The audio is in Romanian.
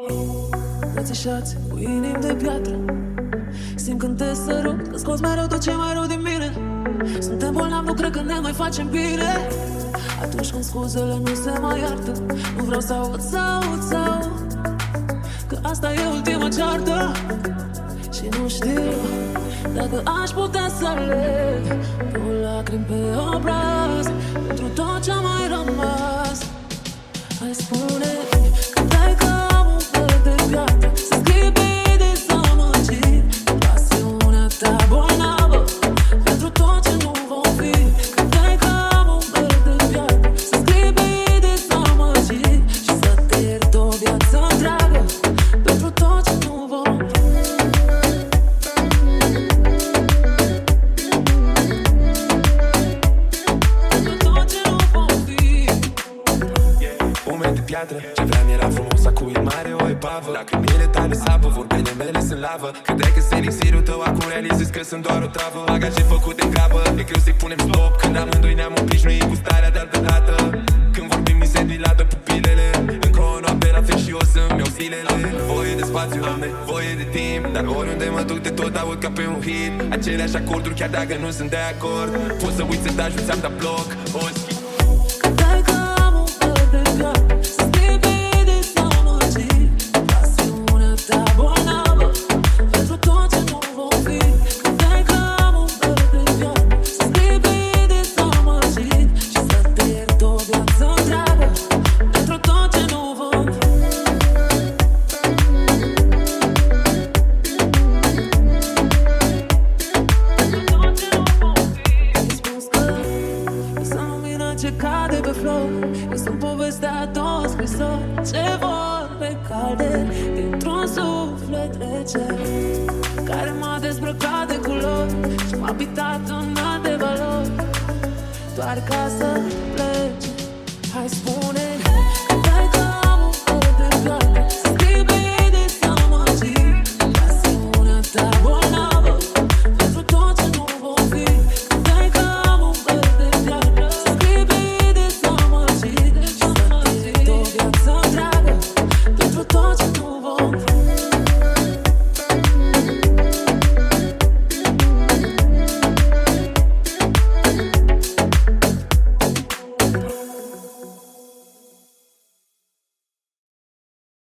Îmbrățișați cu inimi de piatră, simt când te sărut, că scoți mereu tot ce mai rău din mine. Suntem bolnavi, nu cred că ne mai facem bine. Atunci când scuzele nu se mai iartă, nu vreau să aud, că asta e ultima ceartă. Și nu știu dacă aș putea să aleg cu lacrimi pe obraz pentru tot ce-a mai rămas. Hai spune că dai că am un fel de piatră, să scrii pe dezamăgiri, pasiunea ta bolnavă pentru tot ce nu vom fi. Că dai că am un fel de piatră, să scrii pe dezamăgiri și să te iert o viață întreagă pentru tot ce nu vom fi. Ce vreau era frumos, acum e mare o epavă. Lacrimile tale sapă, vorbele mele sunt lavă. Credeai că-s elixirul tău, acum realizezi că sunt doar o travă. Bagaje făcut de grabă, e greu să-i punem stop când amândoi ne-am obișnuit cu starea de altă dată. Când vorbim mi se dilată pupilele, încă o noapte la fel și o să-mi iau zilele. Voie de spațiu, am nevoie de timp, dar oriunde mă duc de tot aud ca pe un hit aceleași acorduri, chiar dacă nu sunt de acord. Poți să uiți să te ajut, ți-am dat bloc. O schimb. Ce cade pe flori, eu sunt povestea două scrisori, ce vorbe calde dintr-un suflet rece, care m-a dezbrăcat de culori și m-a pitat în alte valori, doar ca să plece. Hai spune că dai că am un fel de piatră,